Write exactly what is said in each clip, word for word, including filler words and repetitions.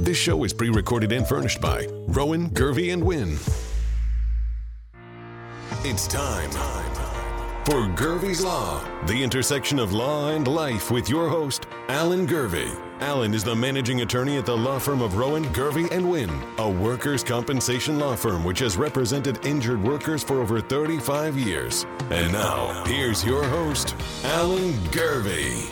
This show is pre-recorded and furnished by Rowan, Gervey, and Wynn. It's time for Gervey's Law, the intersection of law and life with your host, Alan Gervey. Alan is the managing attorney at the law firm of Rowan, Gervey, and Wynn, a workers' compensation law firm which has represented injured workers for over thirty-five years. And now, here's your host, Alan Gervey.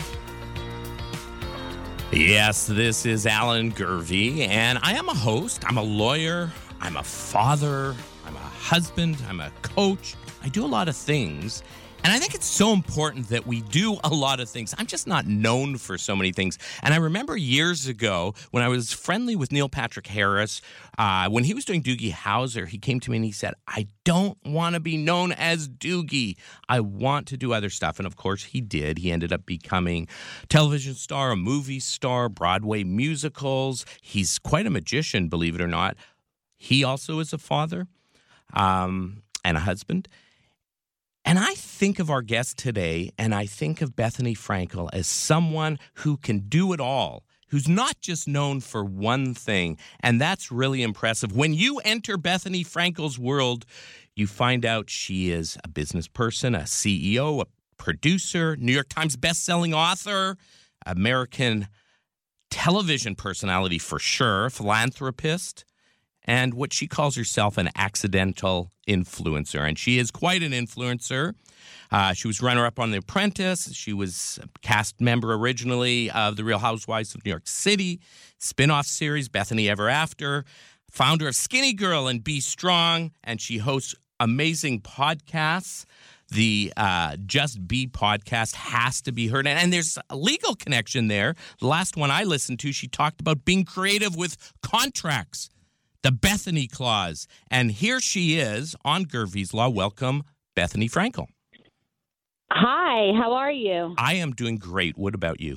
Yes, this is Alan Gervey, and I am a host. I'm a lawyer. I'm a father. I'm a husband. I'm a coach. I do a lot of things, and I think it's so important that we do a lot of things. I'm just not known for so many things. And I remember years ago when I was friendly with Neil Patrick Harris, uh, when he was doing Doogie Howser, he came to me and he said, I don't want to be known as Doogie. I want to do other stuff. And of course he did. He ended up becoming a television star, a movie star, Broadway musicals. He's quite a magician, believe it or not. He also is a father um, and a husband. And I think of our guest today, and I think of Bethenny Frankel as someone who can do it all, who's not just known for one thing, and that's really impressive. When you enter Bethenny Frankel's world, you find out she is a business person, a C E O, a producer, New York Times bestselling author, American television personality for sure, philanthropist, and what she calls herself an accidental influencer. And she is quite an influencer. Uh, she was runner-up on The Apprentice. She was a cast member originally of The Real Housewives of New York City, spin-off series Bethany Ever After, founder of Skinny Girl and Be Strong, and she hosts amazing podcasts. The uh, Just Be podcast has to be heard. And, and there's a legal connection there. The last one I listened to, she talked about being creative with contracts. The Bethenny Clause. And here she is on Gervey's Law. Welcome, Bethenny Frankel. Hi, how are you? I am doing great. What about you?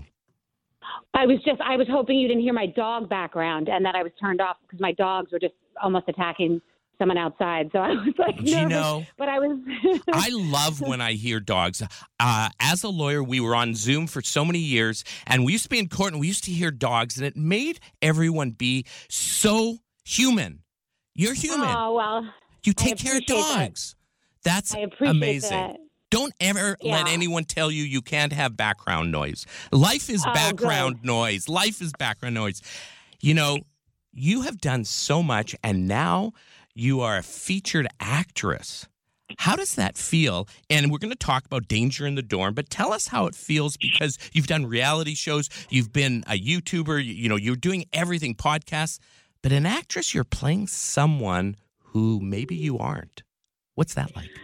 I was just, I was hoping you didn't hear my dog background and that I was turned off because my dogs were just almost attacking someone outside. So I was like, Do you know, but I was. I love when I hear dogs. Uh, as a lawyer, we were on Zoom for so many years, and we used to be in court, and we used to hear dogs, and it made everyone be so human. You're human. Oh, well. You take care of dogs. That. That's I appreciate amazing. That. Don't ever yeah. let anyone tell you you can't have background noise. Life is oh, background good. noise. Life is background noise. You know, you have done so much, and now you are a featured actress. How does that feel? And we're going to talk about Danger in the Dorm, but tell us how it feels because you've done reality shows, you've been a YouTuber, you, you know, you're doing everything, podcasts. But an actress, you're playing someone who maybe you aren't. What's that like?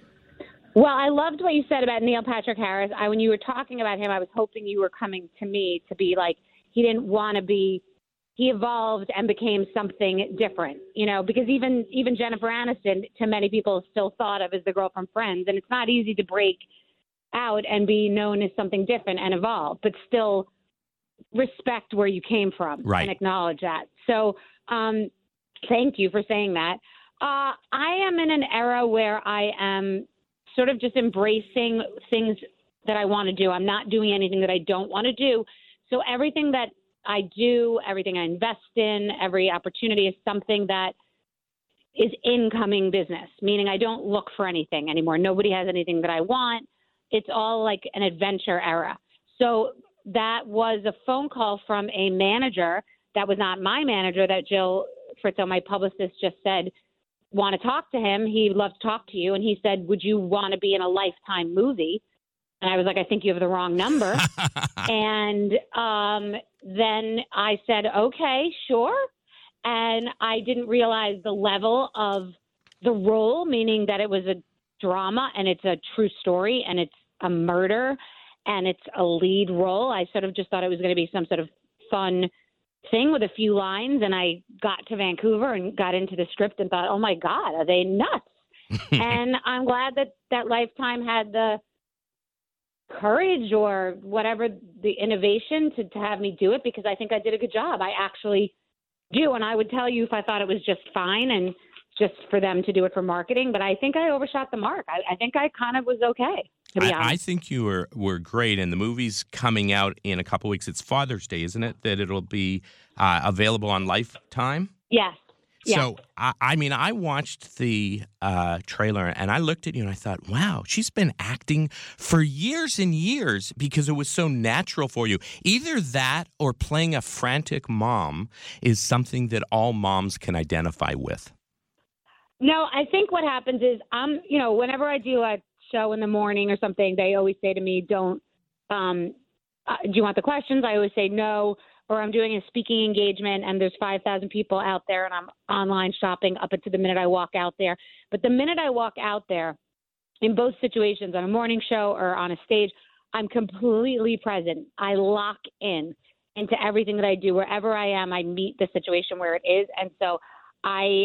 Well, I loved what you said about Neil Patrick Harris. I, when you were talking about him, I was hoping you were coming to me to be like, he didn't want to be, he evolved and became something different, you know, because even, even Jennifer Aniston, to many people, still thought of as the girl from Friends. And it's not easy to break out and be known as something different and evolve, but still respect where you came from right. and acknowledge that. So um, thank you for saying that. Uh, I am in an era where I am sort of just embracing things that I want to do. I'm not doing anything that I don't want to do. So everything that I do, everything I invest in, every opportunity is something that is incoming business, meaning I don't look for anything anymore. Nobody has anything that I want. It's all like an adventure era. So that was a phone call from a manager that was not my manager that Jill Fritzo, my publicist, just said, want to talk to him. He'd love to talk to you. And he said, would you want to be in a Lifetime movie? And I was like, I think you have the wrong number. and um, then I said, okay, sure. And I didn't realize the level of the role, meaning that it was a drama and it's a true story and it's a murder and it's a lead role. I sort of just thought it was going to be some sort of fun thing with a few lines. And I got to Vancouver and got into the script and thought, oh my God, are they nuts? And I'm glad that, that Lifetime had the courage or whatever, the innovation to, to have me do it, because I think I did a good job. I actually do. And I would tell you if I thought it was just fine and just for them to do it for marketing, but I think I overshot the mark. I, I think I kind of was okay. to be I, honest. I think you were, were great, and the movie's coming out in a couple weeks. It's Father's Day, isn't it? That it'll be uh, available on Lifetime? Yes. Yes. So, I, I mean, I watched the uh, trailer and I looked at you and I thought, wow, she's been acting for years and years because it was so natural for you. Either that or playing a frantic mom is something that all moms can identify with. No, I think what happens is I'm, you know, whenever I do a show in the morning or something, they always say to me, don't, um, uh, do you want the questions? I always say no. Or I'm doing a speaking engagement and there's five thousand people out there and I'm online shopping up until the minute I walk out there. But the minute I walk out there, in both situations, on a morning show or on a stage, I'm completely present. I lock in into everything that I do. Wherever I am, I meet the situation where it is. And so I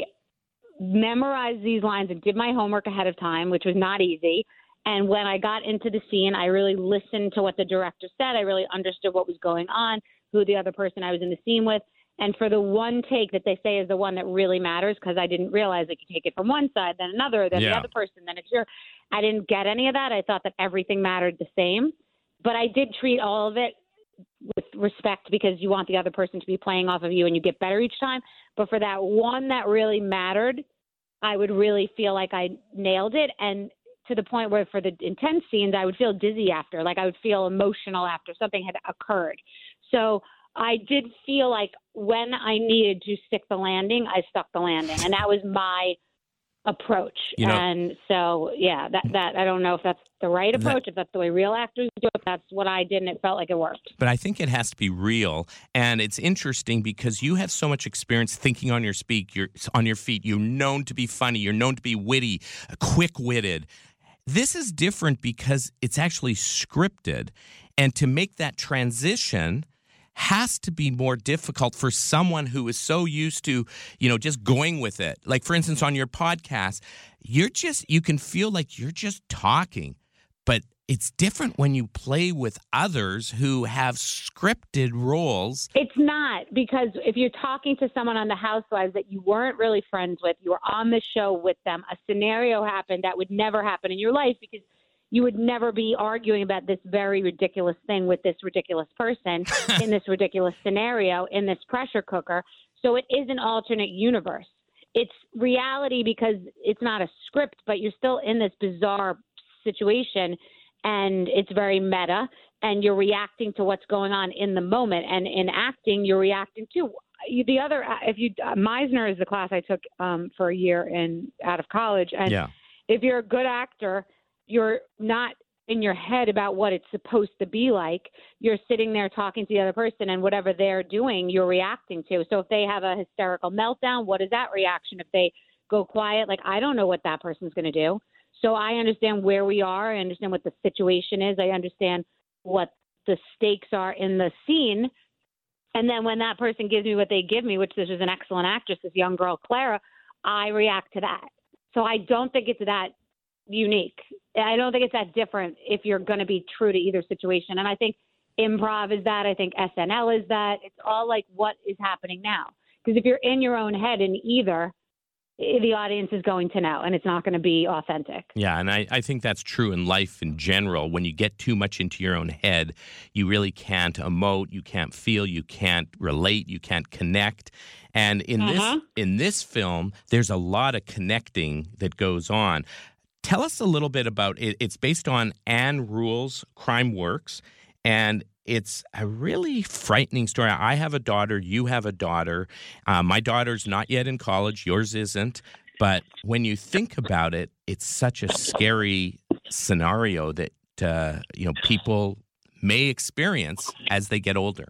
memorized these lines and did my homework ahead of time, which was not easy. And when I got into the scene, I really listened to what the director said. I really understood what was going on, who the other person I was in the scene with. And for the one take that they say is the one that really matters, because I didn't realize that you take it from one side, then another, then Yeah. the other person, then it's your, I didn't get any of that. I thought that everything mattered the same. But I did treat all of it with respect because you want the other person to be playing off of you and you get better each time. But for that one that really mattered, I would really feel like I nailed it. And to the point where for the intense scenes, I would feel dizzy after, like I would feel emotional after something had occurred. So I did feel like when I needed to stick the landing, I stuck the landing. And that was my approach. You know, and so, yeah, that, that I don't know if that's the right approach, that, if that's the way real actors do it. That's what I did, and it felt like it worked. But I think it has to be real. And it's interesting because you have so much experience thinking on your speak, you're on your feet. You're known to be funny. You're known to be witty, quick-witted. This is different because it's actually scripted. And to make that transition has to be more difficult for someone who is so used to, you know, just going with it. Like, for instance, on your podcast, you're just, you can feel like you're just talking. But it's different when you play with others who have scripted roles. It's not, because if you're talking to someone on the Housewives that you weren't really friends with, you were on the show with them, a scenario happened that would never happen in your life because you would never be arguing about this very ridiculous thing with this ridiculous person in this ridiculous scenario in this pressure cooker. So it is an alternate universe. It's reality because it's not a script, but you're still in this bizarre situation. And it's very meta, and you're reacting to what's going on in the moment. And in acting, you're reacting to the other. If you uh, Meisner is the class I took um, for a year in out of college, and Yeah. if you're a good actor, you're not in your head about what it's supposed to be like. You're sitting there talking to the other person, and whatever they're doing, you're reacting to. So if they have a hysterical meltdown, what is that reaction? If they go quiet, like I don't know what that person's going to do. So I understand where we are. I understand what the situation is. I understand what the stakes are in the scene. And then when that person gives me what they give me, which this is an excellent actress, this young girl, Clara, I react to that. So I don't think it's that unique. I don't think it's that different if you're going to be true to either situation. And I think improv is that. I think S N L is that. It's all like what is happening now. Because if you're in your own head in either, the audience is going to know, and it's not going to be authentic. Yeah, and I, I think that's true in life in general. When you get too much into your own head, you really can't emote, you can't feel, you can't relate, you can't connect. And in Uh-huh. this in this film, there's a lot of connecting that goes on. Tell us a little bit about it. It's based on Anne Rule's Crime Works, and it's a really frightening story. I have a daughter. You have a daughter. Uh, my daughter's not yet in college. Yours isn't. But when you think about it, it's such a scary scenario that uh, you know people may experience as they get older.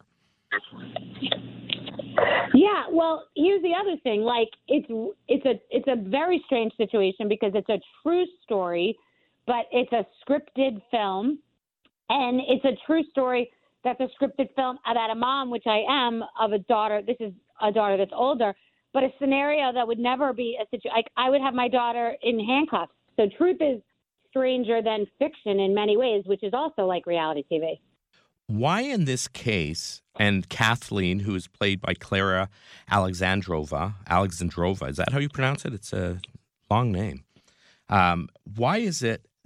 Yeah, well, here's the other thing. Like, it's it's a it's a very strange situation because it's a true story, but it's a scripted film, and it's a true story that's a scripted film about a mom, which I am, of a daughter. This is a daughter that's older, but a scenario that would never be a situation. Like, I would have my daughter in handcuffs. So truth is stranger than fiction in many ways, which is also like reality T V. Why in this case, and Kathleen, who is played by Clara Alexandrova, Alexandrova, is that how you pronounce it? It's a long name. Um, why is it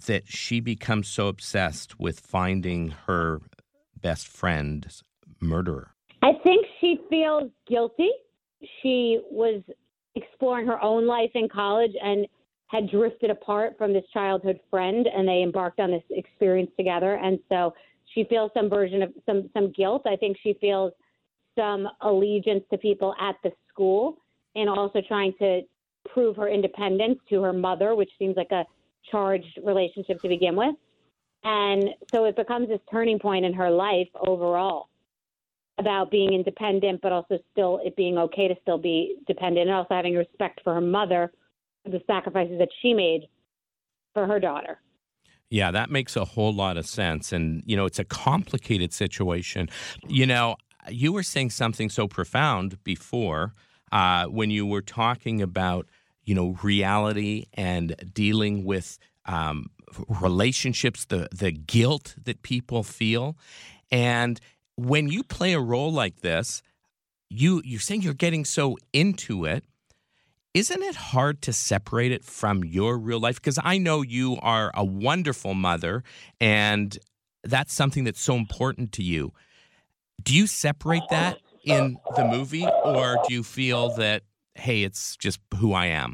that she becomes so obsessed with finding her best friend's murderer? I think she feels guilty. She was exploring her own life in college and had drifted apart from this childhood friend, and they embarked on this experience together. And so she feels some version of some, some guilt. I think she feels some allegiance to people at the school, and also trying to prove her independence to her mother, which seems like a charged relationship to begin with. And so it becomes this turning point in her life overall about being independent, but also still it being okay to still be dependent, and also having respect for her mother, the sacrifices that she made for her daughter. Yeah, that makes a whole lot of sense. And, you know, it's a complicated situation. You know, you were saying something so profound before uh, when you were talking about, you know, reality and dealing with um, relationships, the, the guilt that people feel. And when you play a role like this, you, you're saying you're getting so into it. Isn't it hard to separate it from your real life? Because I know you are a wonderful mother, and that's something that's so important to you. Do you separate that in the movie, or do you feel that, hey, it's just who I am?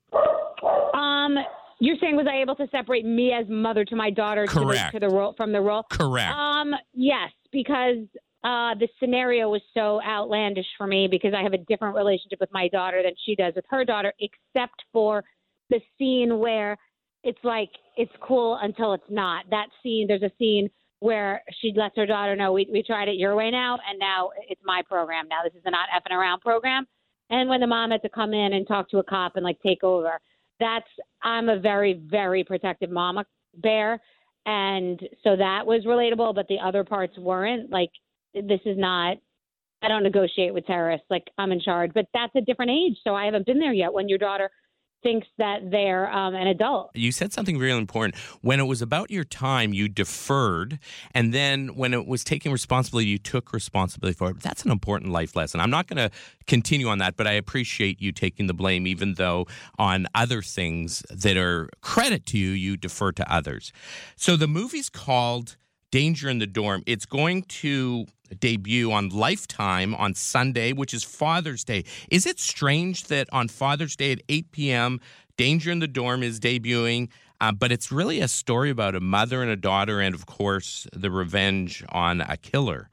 Um, you're saying, was I able to separate me as mother to my daughter Correct. To the, to the role from the role? Correct. Um, yes, because uh, the scenario was so outlandish for me, because I have a different relationship with my daughter than she does with her daughter, except for the scene where it's like it's cool until it's not. That scene, there's a scene where she lets her daughter know, we, we tried it your way now, and now it's my program. Now this is a not effing around program. And when the mom had to come in and talk to a cop and like take over, that's, I'm a very, very protective mama bear. And so that was relatable, but the other parts weren't. Like, this is not, I don't negotiate with terrorists. Like, I'm in charge, but that's a different age. So I haven't been there yet when your daughter thinks that they're um, an adult. You said something really important. When it was about your time, you deferred. And then when it was taking responsibility, you took responsibility for it. That's an important life lesson. I'm not going to continue on that, but I appreciate you taking the blame, even though on other things that are credit to you, you defer to others. So the movie's called Danger in the Dorm. It's going to debut on Lifetime on Sunday, which is Father's Day. Is it strange that on Father's Day at eight p.m., Danger in the Dorm is debuting, uh, but it's really a story about a mother and a daughter and, of course, the revenge on a killer?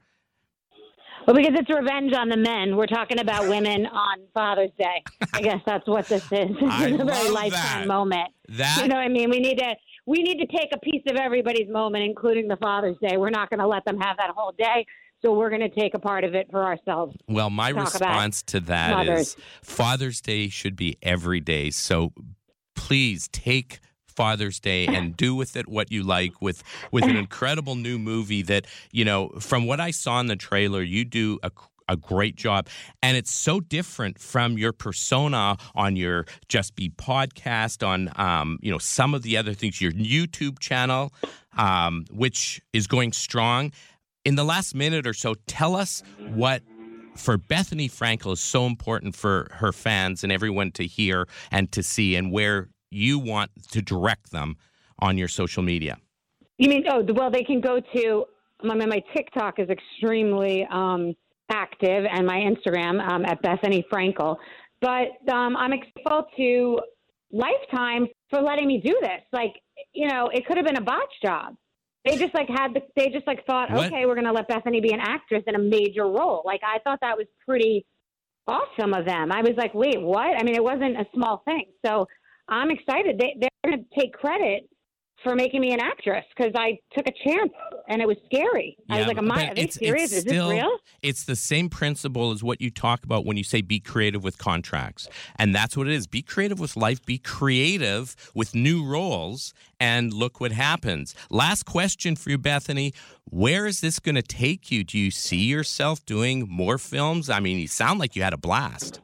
Well, because it's revenge on the men. We're talking about women on Father's Day. I guess that's what this is. I It's a very love Lifetime that. moment. That You know what I mean? We need to we need to take a piece of everybody's moment, including the Father's Day. We're not going to let them have that whole day. So we're going to take a part of it for ourselves. Well, my Talk response to that mothers. is Father's Day should be every day. So please take Father's Day and do with it what you like, with with an incredible new movie that, you know, from what I saw in the trailer, you do a a great job. And it's so different from your persona on your Just Be podcast, on, um, you know, some of the other things, your YouTube channel, um, which is going strong. In the last minute or so, tell us what, for Bethenny Frankel, is so important for her fans and everyone to hear and to see, and where you want to direct them on your social media. You mean, oh, well, they can go to, my, my TikTok is extremely um, active, and my Instagram um, at Bethenny Frankel. But um, I'm grateful to Lifetime for letting me do this. Like, you know, it could have been a botch job. They just like had the, they just like thought, What? okay, we're going to let Bethenny be an actress in a major role. Like, I thought that was pretty awesome of them. I was like, wait, what? I mean, it wasn't a small thing. So I'm excited. They, they're going to take credit for making me an actress, because I took a chance and it was scary. I was like, am I, are they serious? Is still, this real? It's the same principle as what you talk about when you say be creative with contracts. And that's what it is. Be creative with life. Be creative with new roles, and look what happens. Last question for you, Bethenny. Where is this going to take you? Do you see yourself doing more films? I mean, you sound like you had a blast.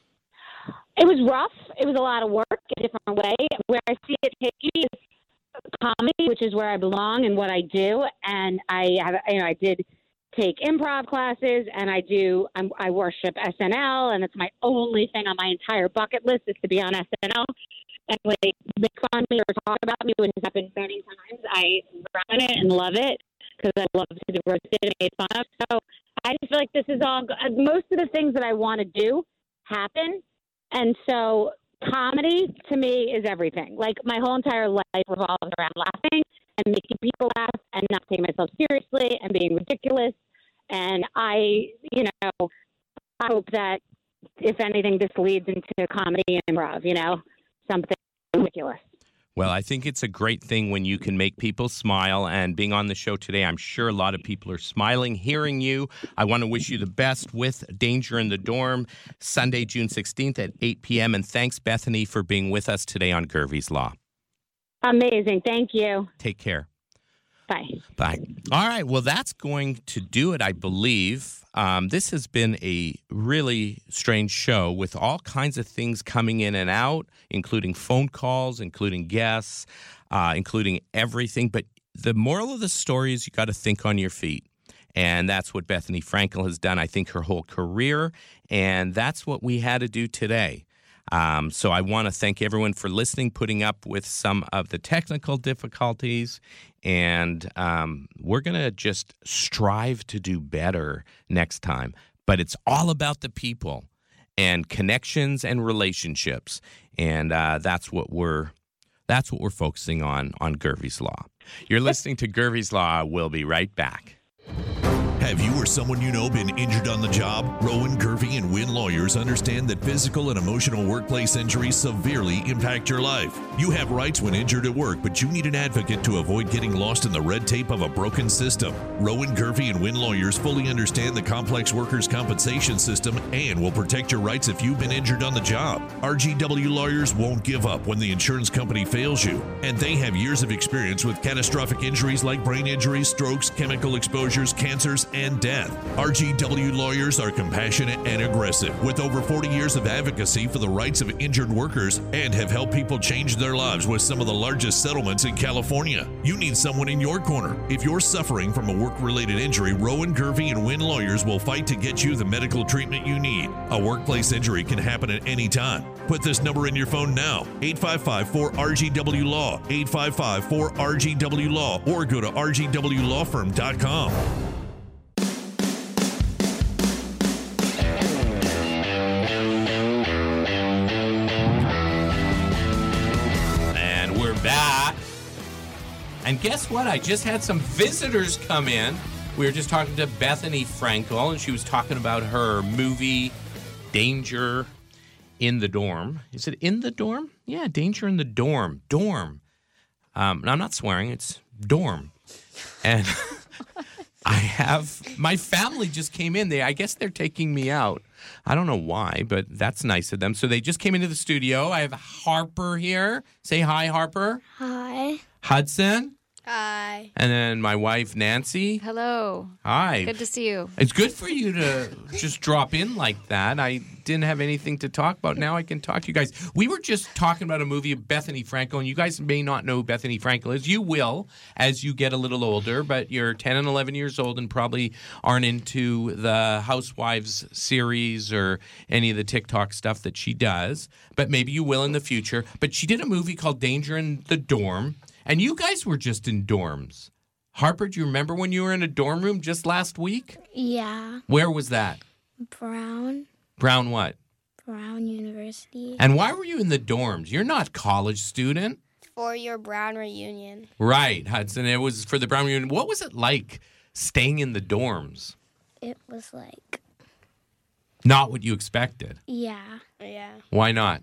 It was rough. It was a lot of work, a different way. Where I see it taking me is comedy, which is where I belong and what I do. And I have, you know, I did take improv classes, and I do, I'm, I worship S N L, and it's my only thing on my entire bucket list is to be on S N L. anybody make fun of me or talk about me, which has happened many times, I run it and love it because I love to be roasted and made fun of. So I just feel like this is all, most of the things that I want to do happen. And so comedy to me is everything. Like my whole entire life revolves around laughing and making people laugh and not taking myself seriously and being ridiculous. And I, you know, I hope that if anything, this leads into comedy and improv, you know, something ridiculous. Well, I think it's a great thing when you can make people smile. And being on the show today, I'm sure a lot of people are smiling, hearing you. I want to wish you the best with Danger in the Dorm, Sunday, June sixteenth at eight p.m. And thanks, Bethany, for being with us today on Gervie's Law. Amazing. Thank you. Take care. Bye. Bye. All right. Well, that's going to do it, I believe. Um, this has been a really strange show with all kinds of things coming in and out, including phone calls, including guests, uh, including everything. But the moral of the story is you got to think on your feet. And that's what Bethany Frankel has done, I think, her whole career. And that's what we had to do today. Um, so I want to thank everyone for listening, putting up with some of the technical difficulties, and um, we're going to just strive to do better next time. But it's all about the people and connections and relationships, and uh, that's what we're that's what we're focusing on on Gervie's Law. You're listening to Gervie's Law. We'll be right back. Have you or someone you know been injured on the job? Rowan, Gervie, and Wynn lawyers understand that physical and emotional workplace injuries severely impact your life. You have rights when injured at work, but you need an advocate to avoid getting lost in the red tape of a broken system. Rowan, Gervie, and Wynn lawyers fully understand the complex workers' compensation system and will protect your rights if you've been injured on the job. R G W lawyers won't give up when the insurance company fails you, and they have years of experience with catastrophic injuries like brain injuries, strokes, chemical exposures, cancers, and death. R G W lawyers are compassionate and aggressive with over forty years of advocacy for the rights of injured workers and have helped people change their lives with some of the largest settlements in California. You need someone in your corner. If you're suffering from a work-related injury, Rowan, Gervie, and Wynn lawyers will fight to get you the medical treatment you need. A workplace injury can happen at any time. Put this number in your phone now, eight five five, four R G W Law, eight five five, four R G W Law, or go to R G W law firm dot com. Back. And guess what? I just had some visitors come in. We were just talking to Bethany Frankel, and she was talking about her movie, Danger in the Dorm. Is it in the Dorm? Yeah, Danger in the Dorm. Dorm. Um, and I'm not swearing. It's dorm. And I have, my family just came in. They, I guess they're taking me out. I don't know why, but that's nice of them. So they just came into the studio. I have Harper here. Say hi, Harper. Hi. Hudson. Hi. And then my wife, Nancy. Hello. Hi. Good to see you. It's good for you to just drop in like that. I didn't have anything to talk about. Now I can talk to you guys. We were just talking about a movie of Bethany Frankel, and you guys may not know who Bethany Frankel is. You will as you get a little older, but you're ten and eleven years old and probably aren't into the Housewives series or any of the TikTok stuff that she does, but maybe you will in the future. But she did a movie called Danger in the Dorm, and you guys were just in dorms. Harper, do you remember when you were in a dorm room just last week? Yeah. Where was that? Brown. Brown what? Brown University. And why were you in the dorms? You're not a college student. For your Brown reunion. Right, Hudson. It was for the Brown reunion. What was it like staying in the dorms? It was like... Not what you expected. Yeah. Yeah. Why not?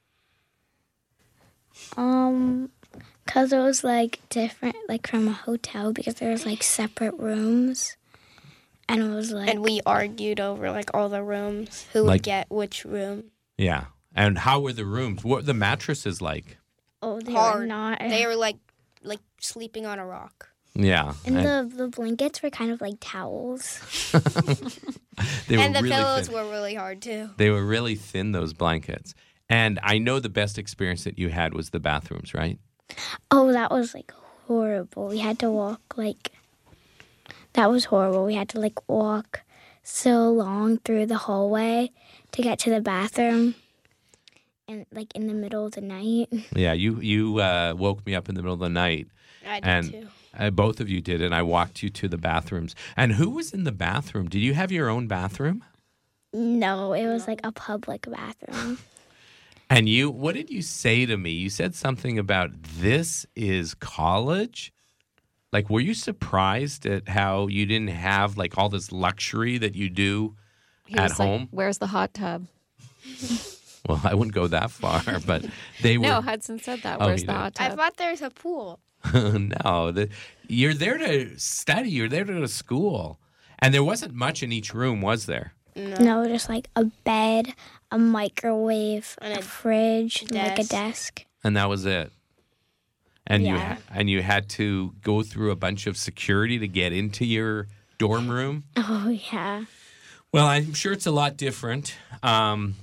Um... Because it was, like, different, like, from a hotel, because there was, like, separate rooms, and it was, like... And we argued over, like, all the rooms, who Like- would get which room. Yeah. And how were the rooms? What were the mattresses like? Oh, they Hard. were not... They were, like, like sleeping on a rock. Yeah. And the, the blankets were kind of like towels. they were And the really pillows thin. were really hard, too. They were really thin, those blankets. And I know the best experience that you had was the bathrooms, right? Oh, that was, like, horrible. We had to walk, like... That was horrible. We had to, like, walk so long through the hallway to get to the bathroom. in like in the middle of the night. Yeah, you you uh, woke me up in the middle of the night. I did and too. Uh, both of you did, and I walked you to the bathrooms. And who was in the bathroom? Did you have your own bathroom? No, it was like a public bathroom. And you, what did you say to me? You said something about this is college? Like, were you surprised at how you didn't have like all this luxury that you do He at was like, home? Where's the hot tub? Well, I wouldn't go that far, but they were. No, Hudson said that. Oh, Where's he the did. hot I tub? thought there was a pool. No, the, you're there to study. You're there to go to school. And there wasn't much in each room, was there? No, just like a bed, a microwave, And a, a fridge, and, like a desk. desk. And that was it. And you Yeah. ha- and you had to go through a bunch of security to get into your dorm room. Oh yeah. Well, I'm sure it's a lot different um,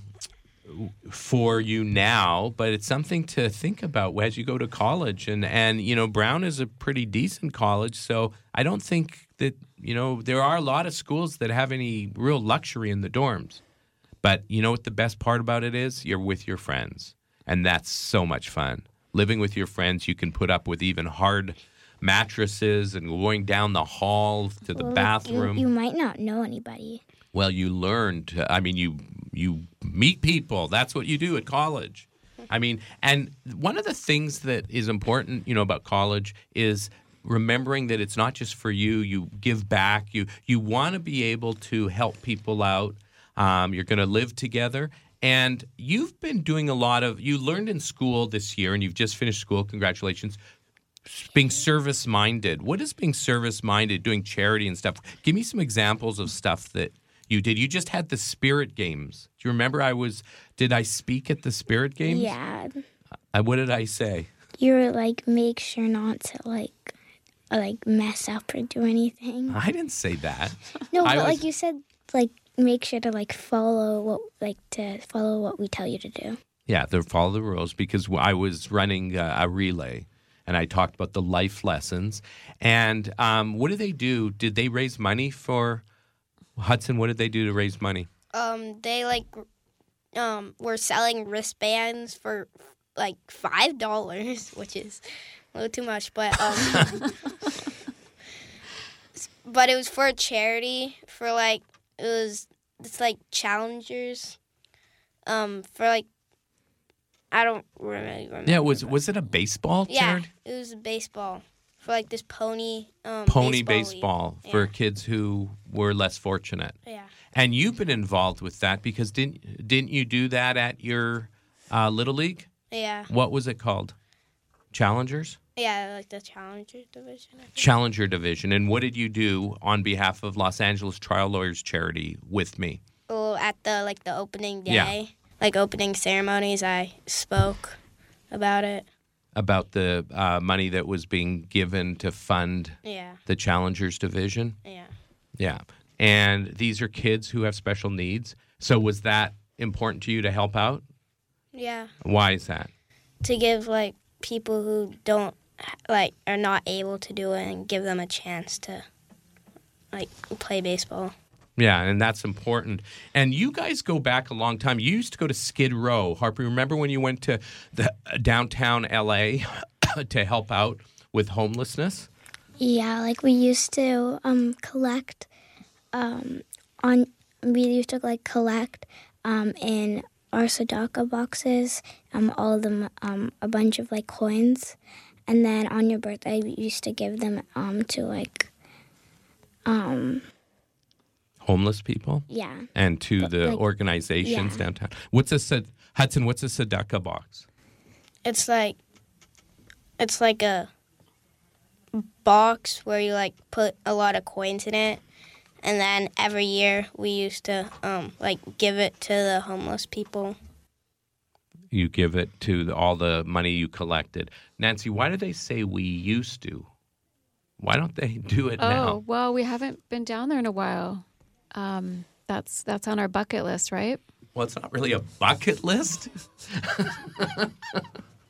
for you now, but it's something to think about as you go to college. And, and, you know, Brown is a pretty decent college, so I don't think that, you know, there are a lot of schools that have any real luxury in the dorms. But you know what the best part about it is? You're with your friends, and that's so much fun. Living with your friends, you can put up with even hard mattresses and going down the hall to the Well, bathroom. You, you might not know anybody. Well, you learn to, I mean, you you meet people. That's what you do at college. I mean, and one of the things that is important, you know, about college is remembering that it's not just for you. You give back. You you want to be able to help people out. Um, you're going to live together. And you've been doing a lot of, you learned in school this year, and you've just finished school. Congratulations. Being service-minded. What is being service-minded, doing charity and stuff? Give me some examples of stuff that you did. You just had the Spirit Games. Do you remember I was, did I speak at the Spirit Games? Yeah. Uh, what did I say? You were like, make sure not to like, uh, like mess up or do anything. I didn't say that. No, I but was- like you said, like make sure to like follow what like to follow what we tell you to do. Yeah, they follow the rules because I was running uh, a relay, and I talked about the life lessons. And um, what did they do? Did they raise money for Hudson? What did they do to raise money? Um, they like um were selling wristbands for like five dollars, which is a little too much, but um, but it was for a charity for like it was it's like challengers, um for like I don't really remember. Yeah, was was it a baseball Yeah, charity? it was baseball for like this pony um Pony baseball, baseball league. for Yeah. kids who were less fortunate. Yeah. And you've been involved with that because didn't didn't you do that at your uh, Little League? Yeah. What was it called? Challengers? Yeah, like the Challenger division. I think. Challenger Division. And what did you do on behalf of Los Angeles Trial Lawyers Charity with me? Oh, at the like the opening day, Yeah. like opening ceremonies, I spoke about it. About the uh, money that was being given to fund Yeah, the Challengers Division? yeah, Yeah. And these are kids who have special needs. So was that important to you to help out? yeah. Why is that? To give like people who don't like are not able to do it and give them a chance to like play baseball. Yeah, and that's important. And you guys go back a long time. You used to go to Skid Row. Harper, remember when you went to the downtown L A to help out with homelessness? Yeah, like we used to um collect um on we used to like collect um in our Sadaka boxes um all of them um a bunch of like coins, and then on your birthday we used to give them um to like um Homeless people? yeah. And to But, the like, organizations yeah. downtown. What's a Sad- Hudson, what's a Sadaka box? It's like it's like a box where you like put a lot of coins in it, and then every year we used to um like give it to the homeless people. You give it to the, all the money you collected. Nancy, why do they say we used to? Why don't they do it Oh, now? well, we haven't been down there in a while. Um, that's that's on our bucket list, right? Well, it's not really a bucket list.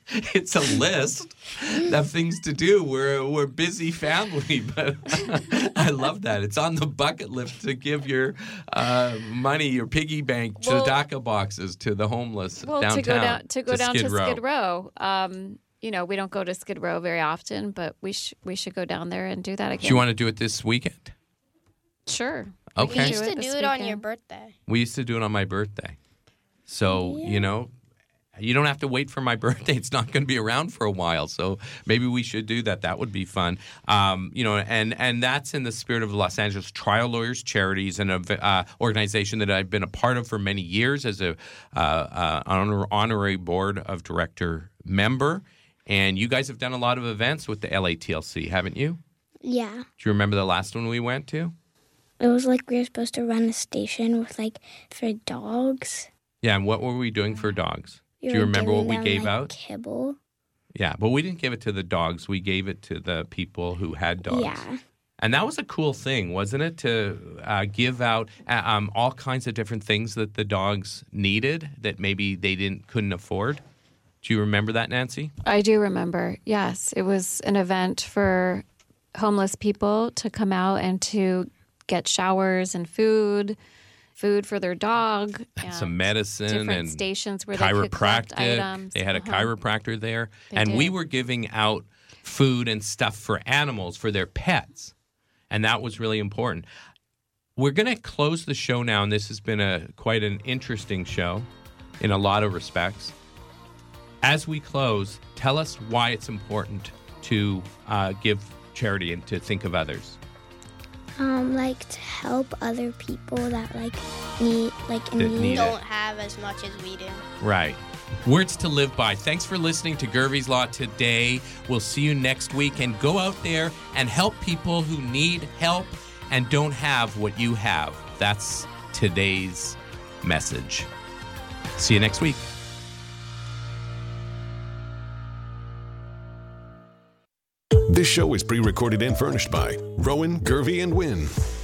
It's a list of things to do. We're we're a busy family, but I love that. It's on the bucket list to give your uh, money, your piggy bank, Well- tzedakah boxes to the homeless Well, downtown. to go down to go down Skid to Row. Skid Row. Um, you know, we don't go to Skid Row very often, but we sh- we should go down there and do that again. Do you want to do it this weekend? Sure. Okay. We used to this do it on your weekend. birthday. We used to do it on my birthday. So, you know, you don't have to wait for my birthday. It's not going to be around for a while. So maybe we should do that. That would be fun. Um, you know, and, and that's in the spirit of Los Angeles Trial Lawyers Charities, an uh, organization that I've been a part of for many years as a uh, uh, honor, honorary board of director member. And you guys have done a lot of events with the L A T L C, haven't you? Yeah. Do you remember the last one we went to? It was like we were supposed to run a station with like for dogs. Yeah, and what were we doing for dogs? We Do you were remember what giving we them, gave like, out? Kibble. Yeah, but we didn't give it to the dogs. We gave it to the people who had dogs. Yeah. And that was a cool thing, wasn't it? To uh, give out uh, um, all kinds of different things that the dogs needed that maybe they didn't couldn't afford. Do you remember that, Nancy? I do remember. Yes, it was an event for homeless people to come out and to get showers and food, food for their dog, and Some medicine different and stations where they could collect chiropractic. items. They had a Uh-huh. chiropractor there. They and we did. were giving out food and stuff for animals, for their pets. And that was really important. We're going to close the show now, and this has been a quite an interesting show in a lot of respects. As we close, tell us why it's important to uh, give charity and to think of others. Um, like to help other people that like need like in That need. need it. Don't have as much as we do. Right. Words to live by. Thanks for listening to Gervie's Law today. We'll see you next week, and go out there and help people who need help and don't have what you have. That's today's message. See you next week. This show is pre-recorded and furnished by Rowan, Gervie, and Wynn.